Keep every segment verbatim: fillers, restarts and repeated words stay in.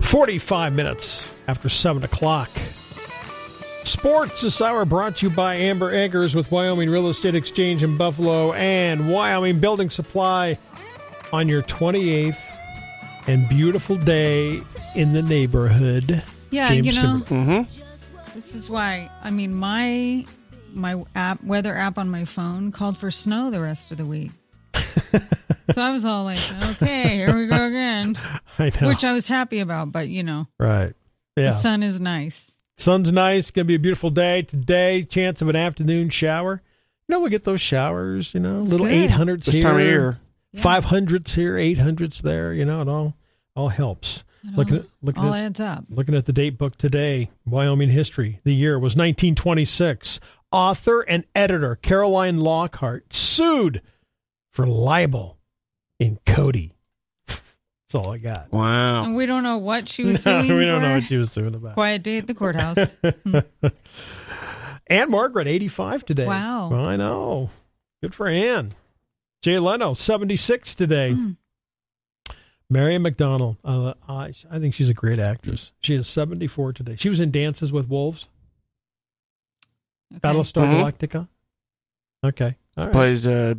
forty-five minutes after seven o'clock. Sports this hour brought to you by Amber Eggers with Wyoming Real Estate Exchange in Buffalo and Wyoming Building Supply on your twenty-eighth and beautiful day in the neighborhood. Yeah, James you know, Mm-hmm. this is why, I mean, my my app, weather app on my phone called for snow the rest of the week. So I was all like, okay, here we go again. I know. Which I was happy about, but, you know, Right. Yeah. the sun is nice. Sun's nice. Going to be a beautiful day today. Chance of an afternoon shower. You know, we get those showers, you know, It's little good. eight hundreds This here. time of year. Yeah. five hundreds here, eight hundreds there. You know, it all all helps. It Looking all, at looking all at adds up. looking at the date book today, Wyoming history. The year was nineteen twenty-six. Author and editor Caroline Lockhart sued for libel in Cody. That's all I got. Wow. And we don't know what she was No, suing we don't for. know what she was suing about. Quiet day at the courthouse. Ann Margaret, eighty-five today. Wow. Well, I know. Good for Ann. Jay Leno, seventy-six today. Mm. Marion McDonald, uh, I, I think she's a great actress. She is seventy-four today. She was in Dances with Wolves, Okay. Battlestar Mhm. Galactica. Okay. All right. Plays, uh,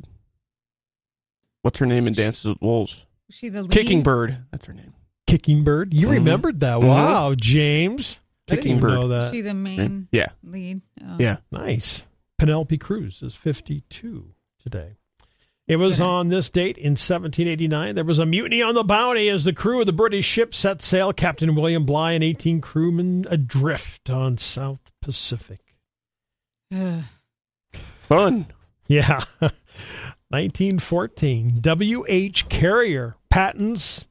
what's her name in Dances with Wolves? Was she the lead? Kicking Bird. That's her name. Kicking Bird. You Mhm. remembered that. Mhm. Wow, James. I didn't Kicking even Bird. know Was that. she the main Yeah. lead? Oh. Yeah. Nice. Penelope Cruz is fifty-two today. It was Good. on this date in seventeen eighty-nine. There was a mutiny on the Bounty as the crew of the British ship set sail. Captain William Bligh and eighteen crewmen adrift on South Pacific. Ugh. Fun. Yeah. nineteen fourteen. W H Carrier patents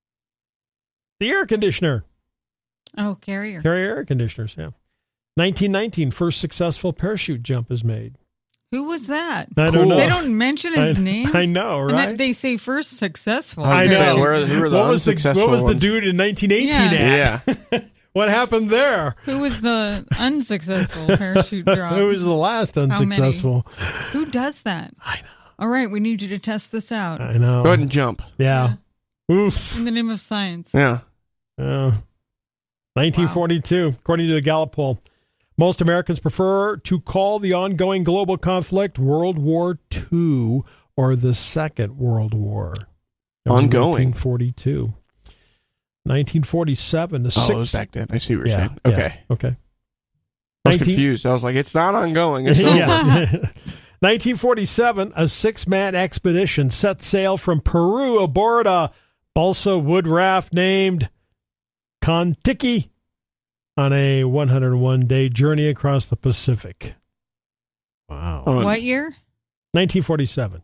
the air conditioner. Oh, Carrier. Carrier air conditioners, yeah. nineteen nineteen. First successful parachute jump is made. Who was that? I Cool. don't know. They don't mention his I, name. I know, And right? that they say first successful. I I was know. saying, where, who are the what was the unsuccessful what was the ones? dude in nineteen eighteen Yeah. at? Yeah. What happened there? Who was the unsuccessful parachute drop? Who was the last many? unsuccessful? Who does that? I know. All right, we need you to test this out I know. Go ahead and jump. Yeah. Oof. in the name of science. Yeah. Uh, nineteen forty-two, according to the Gallup poll, most Americans prefer to call the ongoing global conflict World War Two or the Second World War. That was Ongoing. nineteen forty-two. nineteen forty-seven, the Oh, sixth. it was back then. I see what you're yeah, saying. yeah, Okay. okay. I was nineteen confused. I was like, it's not ongoing. It's over. yeah. nineteen forty-seven, a six-man expedition set sail from Peru aboard a balsa wood raft named Kon-Tiki on a one hundred one day journey across the Pacific. Wow. Fun. What year? nineteen forty-seven.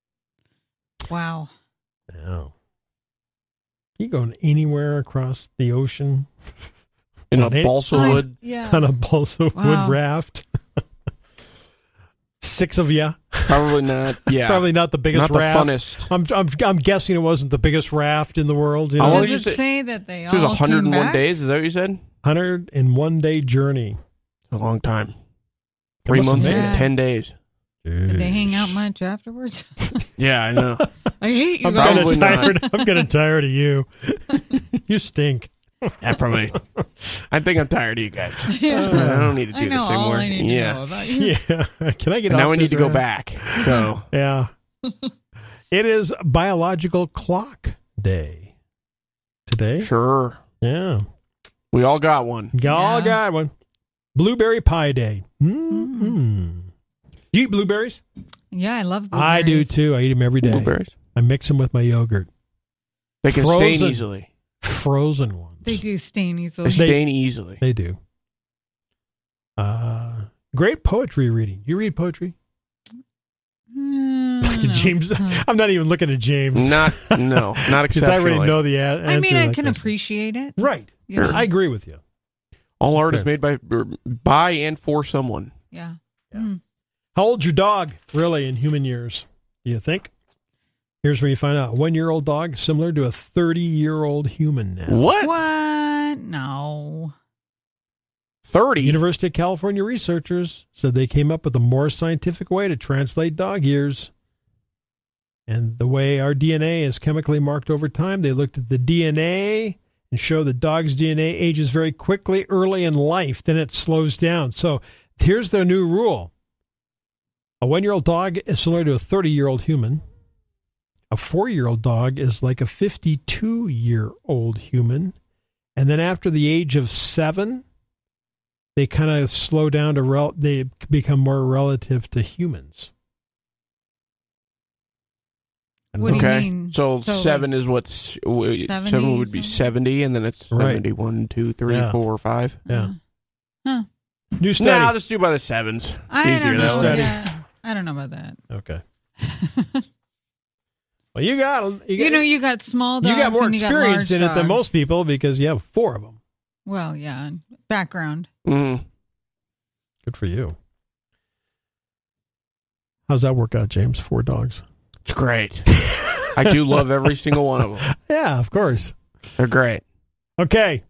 Wow. Wow. You going anywhere across the ocean In a On it? balsa I- wood. yeah. on a balsa wood Wow. raft? Six of you. Probably not. Yeah. Probably not the biggest not the raft. funnest. I'm, I'm I'm guessing it wasn't the biggest raft in the world. You How know? long Does did it you say- say that they It was all one hundred came one back? days. Is that what you said? one hundred one day journey. A long time. They Three must have months made and it. ten days. Did they hang out much afterwards? Yeah, I know. I hate you I'm guys. kind Probably of not. tired. I'm getting tired of you. You stink. Yeah, probably. I think I'm tired of you guys. Yeah. I don't need to I do know this all anymore. I need to yeah. know about you. Yeah. Can I get And now off we need this to go raft? back. So Yeah. It is Biological Clock Day today. sure. Yeah. We all got one. Y'all Yeah. got one. Blueberry Pie Day. Mm-hmm. You eat blueberries? Yeah, I love blueberries. I do too. I eat them every day. Blueberries. I mix them with my yogurt. They can Frozen. stain easily. Frozen ones. They do stain They easily. stain easily. They do. Uh, great poetry reading. You read poetry? Mm, no. James, Hmm. I'm not even looking at James Not no, not because I exceptionally. already know the a- answer. I mean, to I that can question. appreciate it. Right. You know? I agree with you. All art is Okay. made by or by and for someone. Yeah. Yeah. Mm. How old's your dog, really, in human years? Do you think? Here's where you find out. A one-year-old dog similar to a thirty-year-old human now. What? What? No. Thirty? University of California researchers said they came up with a more scientific way to translate dog years. And the way our D N A is chemically marked over time, they looked at the D N A and show the dog's D N A ages very quickly early in life, then it slows down. So here's the new rule. A one-year-old dog is similar to a thirty-year-old human. A four-year-old dog is like a fifty-two-year-old human. And then after the age of seven, they kind of slow down to, rel- they become more relative to humans. What do you Okay. mean? So, So, seven like, is what's w- seventy seven would be something? seventy, and then it's Right. seventy-one, two, three, Yeah. four, five. Yeah. Huh. New study. No, I'll just do by the sevens. I Easier don't that know. way. Yeah. I don't know about that. Okay. Well, you got, you got You know, you got small dogs you got more and you got experience large in it than dogs. most people because you have four of them. Well, yeah, and background. Mm. Good for you. How's that work out, James? Four dogs. It's great. I do love every single one of them. Yeah, of course. They're great. Okay.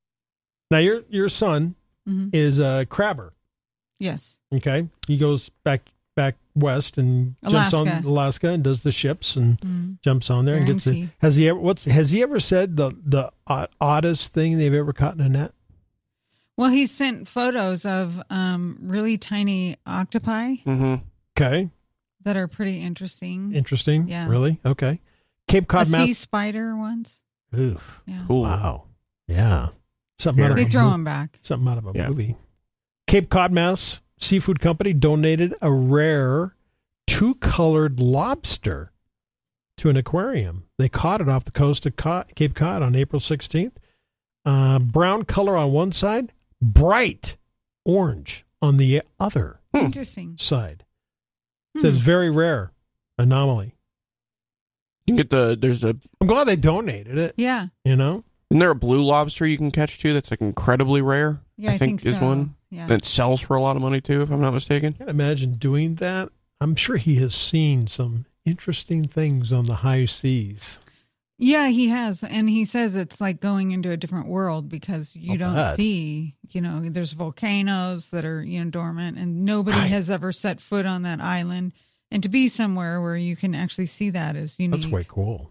Now your your son hmm is a crabber. Yes. Okay, he goes back back west and jumps Alaska. on Alaska and does the ships and Mm. jumps on there and Bering gets it. Sea. Has he ever what's has he ever said the the odd- oddest thing they've ever caught in a net? Well, he sent photos of um, really tiny octopi Mm-hmm. Okay, that are pretty interesting. interesting. Yeah. Really? Okay. Cape A Cod sea Mass. spider once. Oof. Yeah. Cool. Wow. Yeah. Something out of They a throw mo- them back. Something out of a Yeah. movie. Cape Cod Mass Seafood Company donated a rare two-colored lobster to an aquarium. They caught it off the coast of Co- Cape Cod on April sixteenth. Uh, brown color on one side, bright orange on the other Hmm. Interesting. side. Hmm. Says very rare anomaly. You can get the there's a I'm glad they donated it, Yeah. you know? isn't there a blue lobster you can catch too that's like incredibly rare? Yeah, I, I think is so. one. Yeah. And it sells for a lot of money too, if I'm not mistaken. I can't imagine doing that. I'm sure he has seen some interesting things on the high seas. Yeah, he has. And he says it's like going into a different world because you I'll don't bet. see, you know, there's volcanoes that are, you know, dormant and nobody Right. has ever set foot on that island. And to be somewhere where you can actually see that is unique. That's way cool.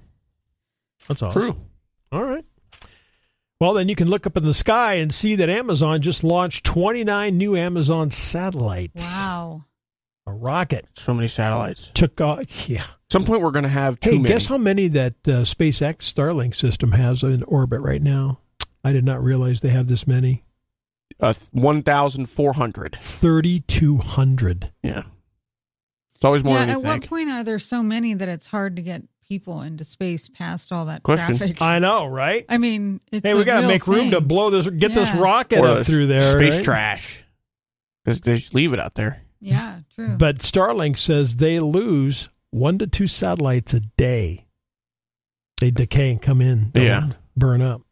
That's awesome. True. All right. Well, then you can look up in the sky and see that Amazon just launched twenty-nine new Amazon satellites. Wow. A rocket So many satellites. took off. Yeah. At some point we're gonna have too Hey, many. guess how many that uh, SpaceX Starlink system has in orbit right now? I did not realize they have this many. Uh, one thousand four hundred. thirty-two hundred. Yeah. It's always more Yeah, than at you what think. point are there so many that it's hard to get people into space past all that Question. traffic? I know, right? I mean, it's Hey, a we got to real make room to thing. blow this, get this Yeah. rocket Or up the through there. Space right? trash. Because they just leave it out there. Yeah, true. But Starlink says they lose one to two satellites a day. They decay and come in. They'll Yeah. burn up.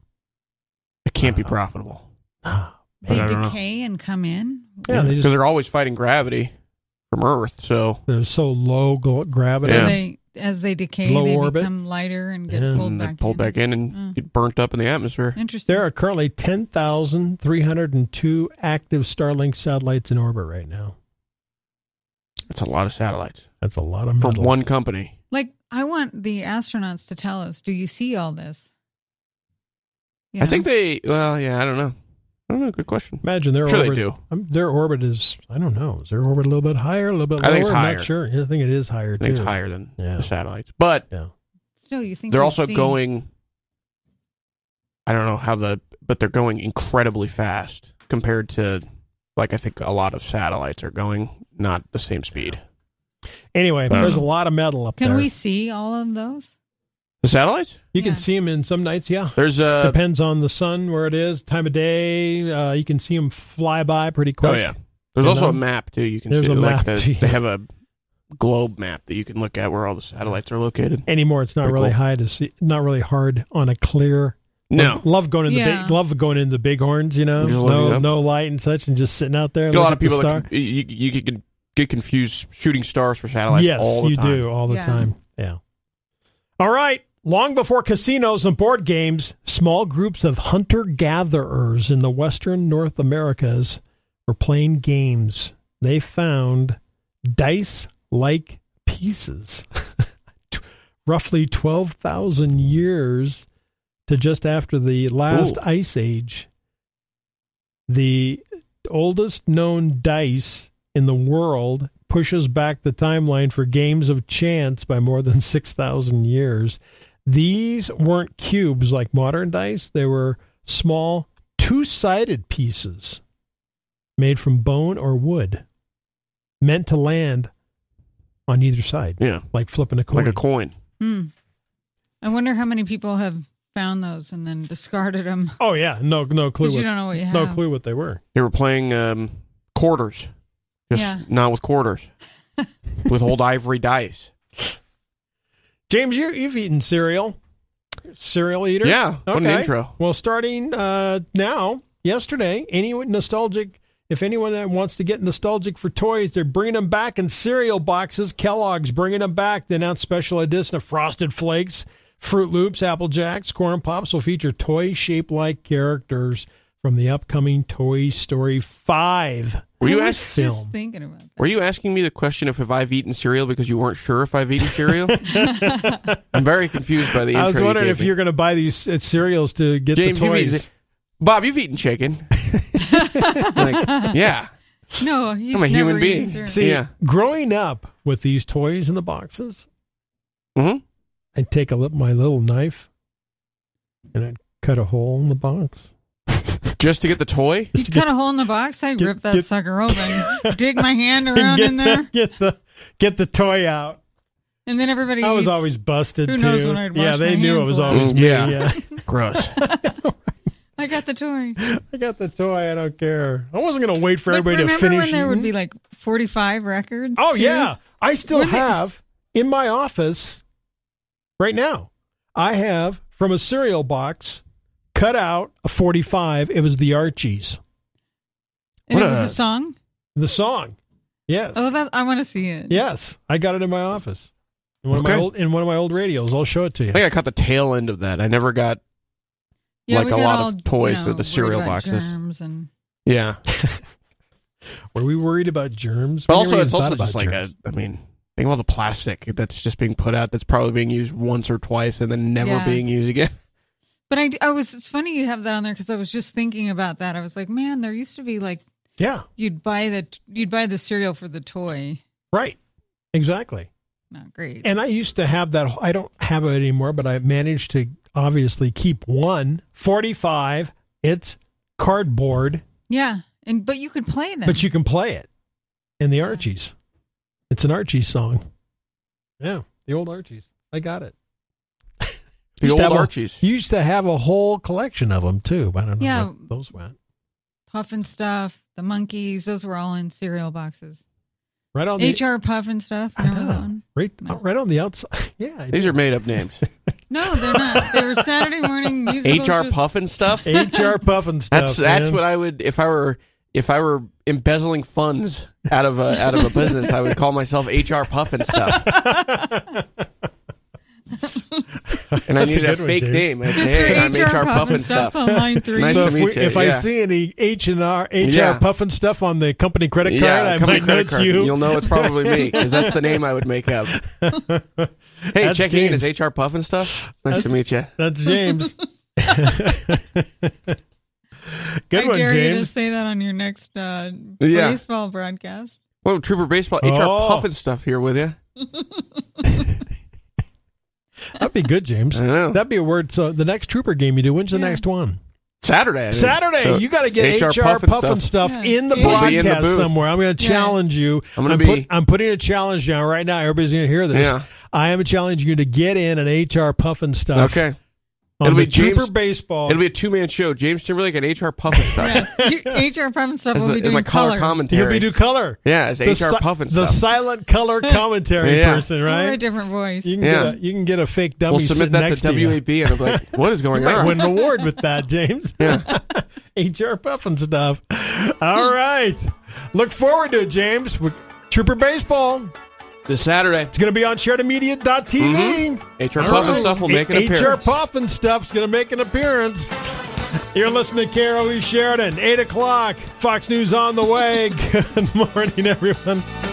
It can't be Uh, profitable. they I don't know. decay and come in. Yeah, they Because just they're always fighting gravity from Earth. So they're so low gl- gravity. So Yeah. they, as they decay, Low they orbit. become lighter and get Yeah. pulled and they back pull in. back in and Mm. get burnt up in the atmosphere. Interesting. There are currently ten thousand three hundred two active Starlink satellites in orbit right now. That's a lot of satellites That's a lot of for metal. one company. Like, I want the astronauts to tell us, do you see all this? You I know? think they. Well, yeah, I don't know. I don't know. Good question. Imagine their Sure they orbit. do. Um, their orbit is, I don't know, is their orbit a little bit higher, a little bit lower? I think it's I'm higher. not sure. Yeah, I think it is higher, I too. think it's higher than Yeah. the satellites, but Yeah. Still, you think they're you'd also see- going. I don't know how the, but they're going incredibly fast compared to, like I think a lot of satellites are going, not the same speed. Anyway, I don't there's know. a lot of metal up Can there. we see all of those? The satellites? You can Yeah. see them in some nights, yeah. There's a. Depends on the sun, where it is, time of day. Uh, you can see them fly by pretty quick. Oh yeah. There's You also know? a map too. You can There's see a like map, the, too. they have a globe map that you can look at where all the satellites are located. Anymore, it's not Pretty really cool. high to see. Not really hard on a clear. No, Love, love going in the Yeah. big. Love going in the bighorns. You know, Just looking no up. no light and such, and just sitting out there. There's a look lot at of people the star. that can, you, you could get confused shooting stars for satellites. Yes, all the you time. do all the Yeah. time. Yeah. All right. Long before casinos and board games, small groups of hunter-gatherers in the western North Americas were playing games. They found dice-like pieces, roughly twelve thousand years to just after the last Ooh. ice age. The oldest known dice in the world pushes back the timeline for games of chance by more than six thousand years. These weren't cubes like modern dice. They were small, two-sided pieces made from bone or wood, meant to land on either side. Yeah. Like flipping a coin. Like a coin. Hmm. I wonder how many people have found those and then discarded them. Oh, yeah. No no clue. Because you What, don't know what you have. no clue what they were. They were playing um, quarters. Just Yeah. not with quarters. With old ivory dice. James, you, you've eaten cereal. Cereal eater? Yeah. What an Okay. intro. Well, starting uh, now, yesterday, any nostalgic, if anyone that wants to get nostalgic for toys, they're bringing them back in cereal boxes. Kellogg's bringing them back. They announced special edition of Frosted Flakes, Fruit Loops, Apple Jacks, Corn Pops will feature toy-shaped like characters from the upcoming Toy Story five. Were you I was ask, film. just thinking about that. Were you asking me the question of if I've eaten cereal because you weren't sure if I've eaten cereal? I'm very confused by the intro. I was you wondering gave if me. you're going to buy these uh, cereals to get James, the you've toys. eaten, Bob, you've eaten chicken. Like, yeah. No, he's I'm a never human eaten being. cereal. See, Yeah. growing up with these toys in the boxes, hmm I'd take a li- my little knife and I'd cut a hole in the box. Just to get the toy? You cut a hole in the box, I get- rip that get- sucker open, dig my hand around get in there, The, get the get the toy out. and then everybody I was eats. always busted Who too. knows when I'd yeah, wash they my knew it hands was last. always Mm, me. yeah. Yeah. Gross. I got the toy. I got the toy. I don't care. I wasn't going to wait for But everybody to remember finish. when there would eating? be like forty-five records? Oh too? yeah, I still Were they- have in my office right now. I have from a cereal box cut out a forty-five. It was the Archies, And What it was a- a song. the song. Yes, Oh, that I want to see it. yes, I got it in my office. In one of Okay. my old in one of my old radios. I'll show it to you. I think I caught the tail end of that. I never got. Yeah, Like we a got lot of all, toys you with know, the cereal worried about boxes. germs and Yeah. Were we worried about germs? But We also, never it's even also thought just about like germs. a. I mean, think of all the plastic that's just being put out that's probably being used once or twice and then never Yeah. being used again. But I, I was. It's funny you have that on there because I was just thinking about that. I was like, man, there used to be like Yeah, you'd buy the you'd buy the cereal for the toy. right. Exactly. Not great. And I used to have that. I don't have it anymore, but I managed to obviously keep one forty-five. It's cardboard, yeah, and but you could play them. but you can play it in the Archies. It's an Archies song. Yeah, the old Archies. I got it. The Used to old have a- Archies. You used to have a whole collection of them too. But I don't know Yeah. what those went. Puff and Stuff, the monkeys, those were all in cereal boxes. Right on the H R Puff and Stuff. I Remember know. that one? right, No. right on the outside. Yeah, I These do. are made up names. No, they're not. They were Saturday morning musical H R shows. Puff and stuff. H R Puff and stuff. That's that's man. what I would if I were if I were embezzling funds out of a out of a business. I would call myself H R Puff and stuff. And I That's a needed a, good one, fake James. name. I'd say, Mister hey, I'm H R Puff and stuff. Stuff's on line three. Nice So to if, meet we, you, if I yeah. see any H and R, H R Yeah. Puff and stuff on the company credit card, Yeah, I company might know credit it's card. you. You'll know it's probably me because that's the name I would make up. Hey, That's checking in James. is H R Puff and stuff. Nice to meet you. That's James. Good I one, dare you to James. say that on your next uh, Yeah. baseball broadcast. Well, Trooper Baseball, H R Oh. Puff and stuff here with you. That'd be good, James. I know. That'd be a word. So the next Trooper game you do, when's the Yeah. next one? Saturday. I think. Saturday. So, you got to get H R H R Puff and Puff and stuff Yeah. in the We'll be in the broadcast booth. somewhere. I'm going to Yeah. challenge you. I'm gonna I'm, be- I'm putting a challenge down right now. Everybody's going to hear this. Yeah. I am challenging you to get in an H R Puff and stuff. Okay. On It'll the be James- Trooper Baseball. It'll be a two man show. James Timberlake and H R Puff and stuff. Yes. You- H R Puff and Stuff As will the- be in doing my color color. commentary. He'll be do color. Yeah, as The H R si- Puff and the stuff. silent color commentary Yeah. person, Or a right? different voice. You can, Yeah. get a, you can get a fake dummy We'll submit sitting that next to to W A you. B and I'll be like, what is going You might on? win an award with that, James. Yeah. H R Puff and stuff. All right. Look forward to it, James. With Trooper Baseball. This Saturday, It's going to be on Sheridan Media dot T V. Mm-hmm. H R Puff and stuff will make an H R appearance. Puff and stuff's going to make an appearance. You're listening to K R O E Sheridan, eight o'clock. Fox News on the way. Good morning, everyone.